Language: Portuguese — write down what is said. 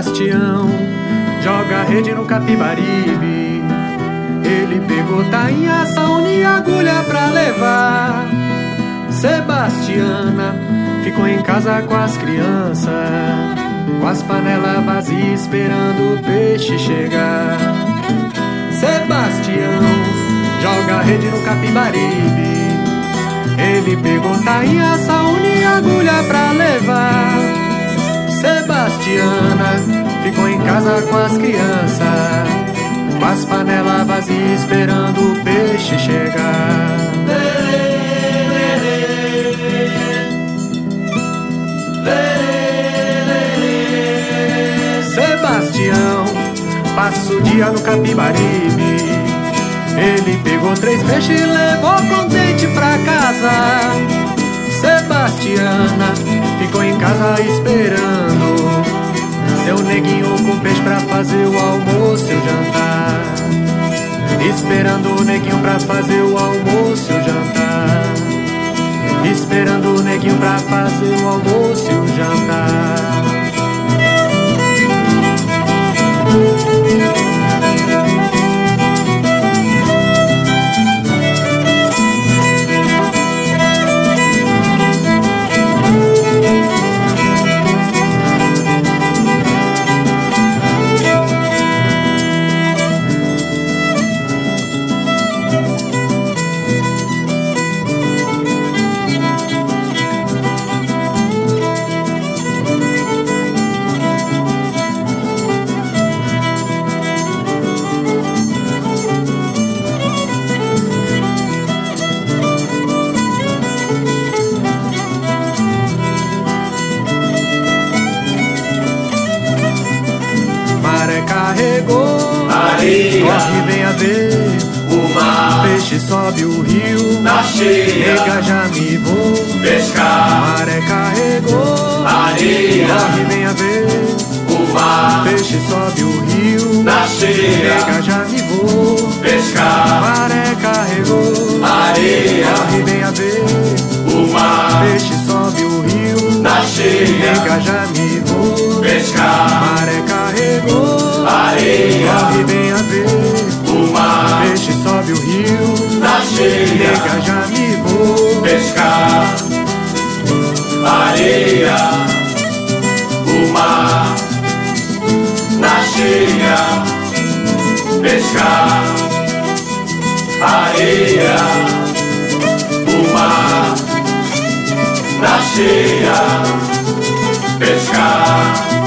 Sebastião joga rede no Capibaribe. Ele pegou tainha, saúde e agulha pra levar. Sebastiana ficou em casa com as crianças, com as panelas vazias esperando o peixe chegar. Sebastião joga rede no Capibaribe. Ele pegou tainha, saúde e agulha pra levar. Sebastiana ficou em casa com as crianças, com as panelas vazias esperando o peixe chegar. Sebastião passa o dia no Capibaribe. Ele pegou 3 peixes e levou contente pra casa. Sebastiana ficou em casa esperando seu neguinho com peixe pra fazer o almoço e o jantar. Esperando o neguinho pra fazer o almoço e o jantar. Esperando o neguinho pra fazer o almoço e o jantar. Carregou, Maria, corre, venha ver o mar, peixe sobe o rio, na cheia, nega já me vou pescar. Maré carregou, Maria, corre, venha ver o mar, peixe sobe o rio, na cheia, nega já me vou pescar. Maré carregou, Maria, corre, venha ver o mar, peixe sobe o rio, na cheia, nega já me vou pescar. Maré carregou, Maria, corre, venha ver o mar, peixe sobe o rio, na cheia, nega já me vou pescar. Areia, o mar, na cheia, pescar. Areia, o mar, na cheia, pescar.